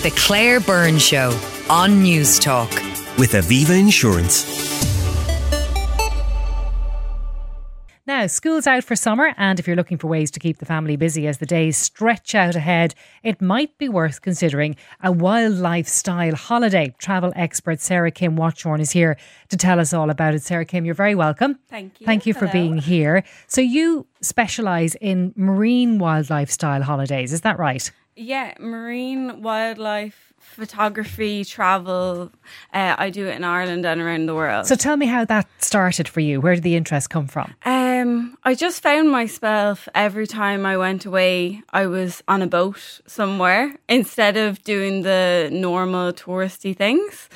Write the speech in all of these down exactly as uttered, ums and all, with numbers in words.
The Claire Byrne Show on News Talk. With Aviva Insurance. Now, school's out for summer, and if you're looking for ways to keep the family busy as the days stretch out ahead, it might be worth considering a wildlife style holiday. Travel expert Sarah Kim Watchorn is here to tell us all about it. Sarah Kim, you're very welcome. Thank you. Thank you Hello. for being here. So you specialise in marine wildlife style holidays, is that right? Yeah, marine wildlife photography, travel. Uh, I do it in Ireland and around the world. So tell me how that started for you. Where did the interest come from? Um, I just found myself every time I went away, I was on a boat somewhere instead of doing the normal touristy things.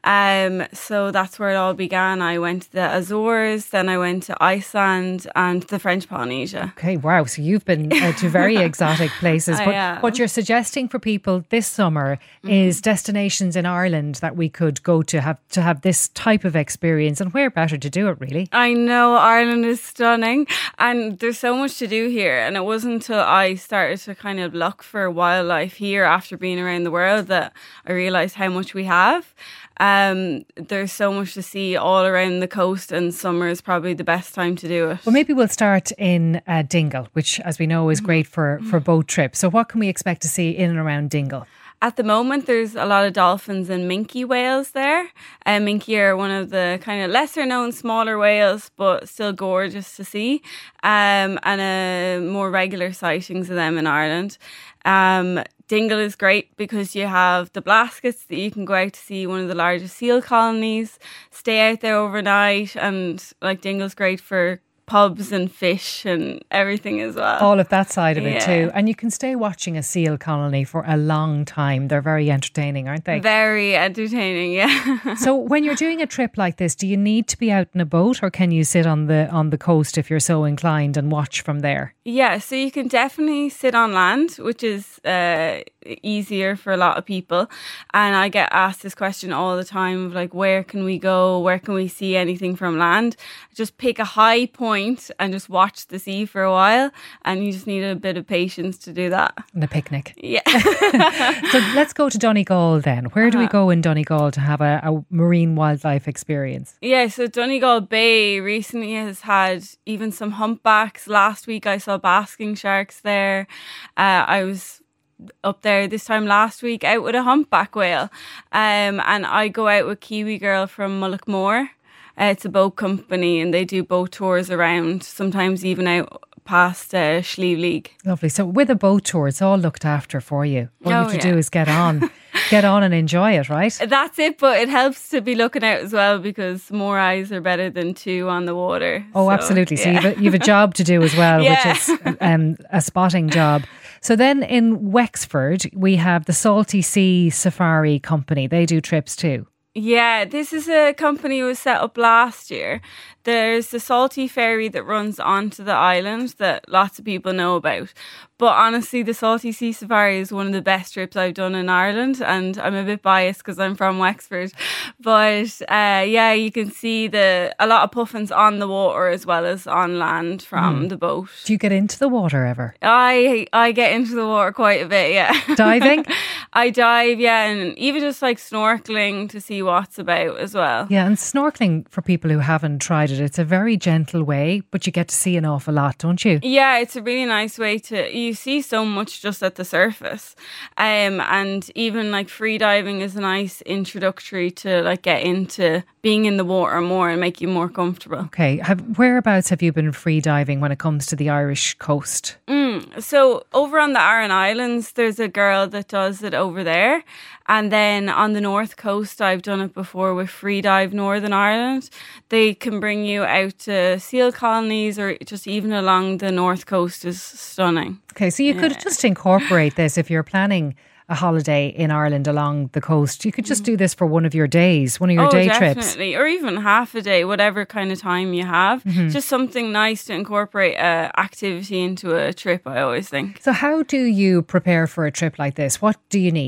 Um, so that's where it all began. I went to the Azores, then I went to Iceland and the French Polynesia. Okay, wow. So you've been uh, to very exotic places. I But am. what you're suggesting for people this summer Mm-hmm. is destinations in Ireland that we could go to have to have this type of experience, and where better to do it, really? I know Ireland is stunning and there's so much to do here, and it wasn't until I started to kind of look for wildlife here after being around the world that I realised how much we have. Um, there's so much to see all around the coast, and summer is probably the best time to do it. Well, maybe we'll start in uh, Dingle, which, as we know, is great for, for boat trips. So what can we expect to see in and around Dingle? At the moment, there's a lot of dolphins and minke whales there. Uh, minke are one of the kind of lesser known smaller whales, but still gorgeous to see. Um, and uh, more regular sightings of them in Ireland. Um, Dingle is great because you have the Blaskets that you can go out to see one of the largest seal colonies, stay out there overnight, and like Dingle's great for pubs and fish and everything as well. All of that side of it Yeah. too. And you can stay watching a seal colony for a long time. They're very entertaining, aren't they? Very entertaining, yeah. So when you're doing a trip like this, do you need to be out in a boat, or can you sit on the on the coast if you're so inclined and watch from there? Yeah, so you can definitely sit on land, which is uh, easier for a lot of people. And I get asked this question all the time of like, where can we go? Where can we see anything from land? Just pick a high point and just watch the sea for a while. And you just need a bit of patience to do that. And a picnic. Yeah. So let's go to Donegal then. Where do we Uh-huh. go in Donegal to have a, a marine wildlife experience? Yeah, so Donegal Bay recently has had even some humpbacks. Last week I saw basking sharks there. Uh, I was up there this time last week out with a humpback whale. Um, and I go out with Kiwi Girl from Mullaghmore. Uh, it's a boat company and they do boat tours around, sometimes even out past uh, Slieve League. Lovely. So with a boat tour, it's all looked after for you. All you Oh, have to yeah. do is get on, get on and enjoy it, right? That's it, but it helps to be looking out as well because more eyes are better than two on the water. Oh, So, absolutely. So yeah. you've a, you've a job to do as well, Yeah. which is um, a spotting job. So then in Wexford, we have the Salty Sea Safari Company. They do trips too. Yeah, this is a company that was set up last year. There's the Salty Ferry that runs onto the island that lots of people know about. But honestly, the Salty Sea Safari is one of the best trips I've done in Ireland. And I'm a bit biased because I'm from Wexford. But uh, yeah, you can see the a lot of puffins on the water as well as on land from the boat. Do you get into the water ever? I I get into the water quite a bit, yeah. Diving? I dive, yeah, and even just like snorkeling to see what's about as well. Yeah, and snorkeling, for people who haven't tried it, it's a very gentle way, but you get to see an awful lot, don't you? Yeah, it's a really nice way to, you see so much just at the surface. Um, and even like free diving is a nice introductory to like get into being in the water more and make you more comfortable. Okay, have, whereabouts have you been free diving when it comes to the Irish coast? Mm, so over on the Aran Islands, there's a girl that does it over there. And then on the north coast, I've done it before with Free Dive Northern Ireland. They can bring you out to seal colonies or just even along the north coast is stunning. Okay, so you could Yeah. just incorporate this if you're planning a holiday in Ireland along the coast. You could just do this for one of your days, one of your oh, day definitely. trips. Or even half a day, whatever kind of time you have. Mm-hmm. Just something nice to incorporate uh, activity into a trip, I always think. So how do you prepare for a trip like this? What do you need?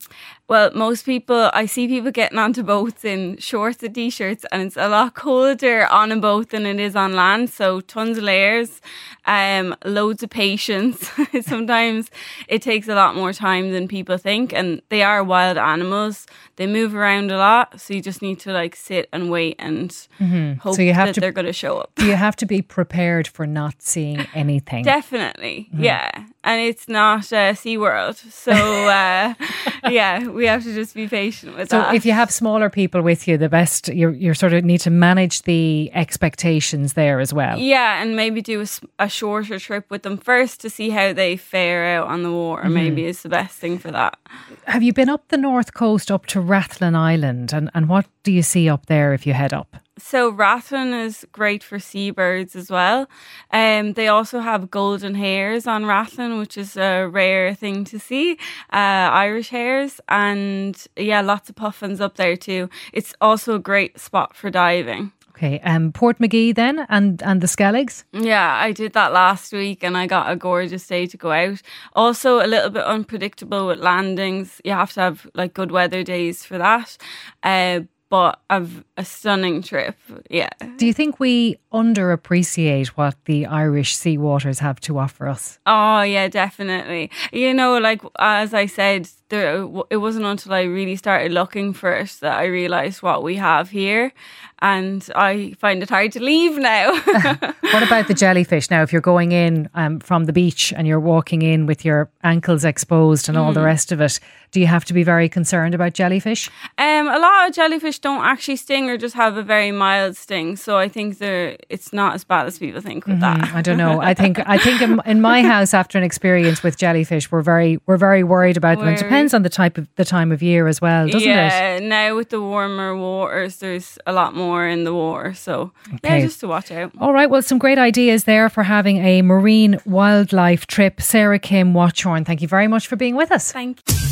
Well, most people, I see people getting onto boats in shorts and t-shirts, and it's a lot colder on a boat than it is on land. So tons of layers, um, loads of patience. Sometimes it takes a lot more time than people think, and they are wild animals. They move around a lot, so you just need to like sit and wait and mm-hmm. hope so you have that to, they're going to show up. You have to be prepared for not seeing anything. Definitely, mm-hmm. yeah. And it's not uh, SeaWorld, so uh, yeah, we have to just be patient with so that. So if you have smaller people with you, the best, you you sort of need to manage the expectations there as well. Yeah, and maybe do a, a shorter trip with them first to see how they fare out on the water, mm-hmm. maybe is the best thing for that. Have you been up the north coast, up to Rathlin Island, and, and what do you see up there if you head up? So Rathlin is great for seabirds as well. Um, they also have golden hares on Rathlin, which is a rare thing to see. Uh, Irish hares, and yeah, lots of puffins up there too. It's also a great spot for diving. Okay, um, Portmagee then, and, and the Skelligs? Yeah, I did that last week and I got a gorgeous day to go out. Also a little bit unpredictable with landings. You have to have like good weather days for that. Uh, but a, a stunning trip, yeah. Do you think we underappreciate what the Irish sea waters have to offer us? Oh, yeah, definitely. You know, like, as I said, there, it wasn't until I really started looking for it that I realised what we have here. And I find it hard to leave now. What about the jellyfish? Now, if you're going in um, from the beach and you're walking in with your ankles exposed and mm. all the rest of it, do you have to be very concerned about jellyfish? Um, a lot of jellyfish don't actually sting or just have a very mild sting. So I think they're, it's not as bad as people think with mm-hmm. that. I don't know. I think I think in, in my house, after an experience with jellyfish, we're very we're very worried about them. It depends on the type of the time of year as well, doesn't yeah, it? Yeah, now with the warmer waters, there's a lot more in the water. So okay. yeah, just to watch out. All right. Well, some great ideas there for having a marine wildlife trip. Sarah Kim Watchorn, thank you very much for being with us. Thank you.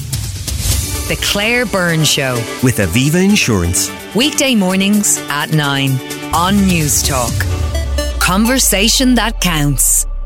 The Claire Byrne Show with Aviva Insurance. Weekday mornings at nine on News Talk. Conversation that counts.